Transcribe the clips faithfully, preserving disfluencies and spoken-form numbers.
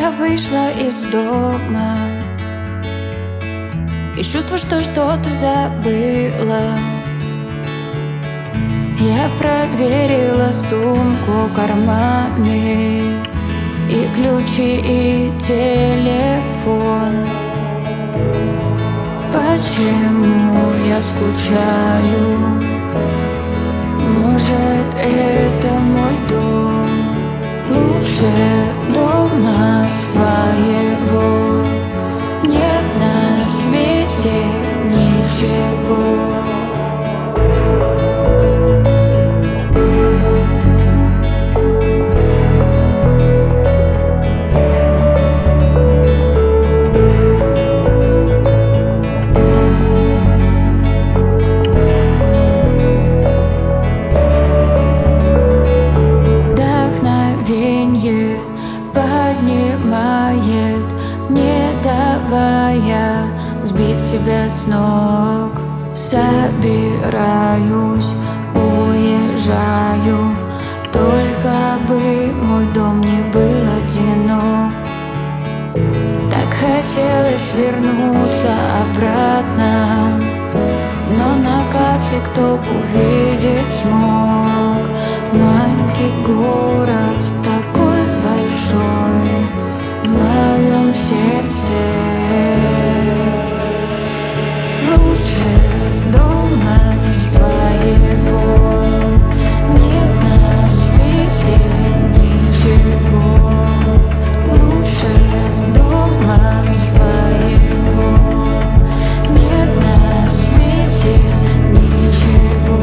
Я вышла из дома и чувство, что что-то забыла. Я проверила сумку, карманы и ключи, и телефон. Почему я скучаю? Может, это мой дом? Лучше дома своего нет на свете ничего. Поднимает, не давая сбить себя с ног. Собираюсь, уезжаю, только бы мой дом не был одинок. Так хотелось вернуться обратно, но на карте кто б увидеть смог. Маленький город, такой большой в моем сердце. Лучше дома своего нет на свете ничего. Лучше дома своего нет на свете ничего.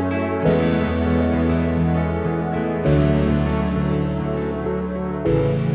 Thank you.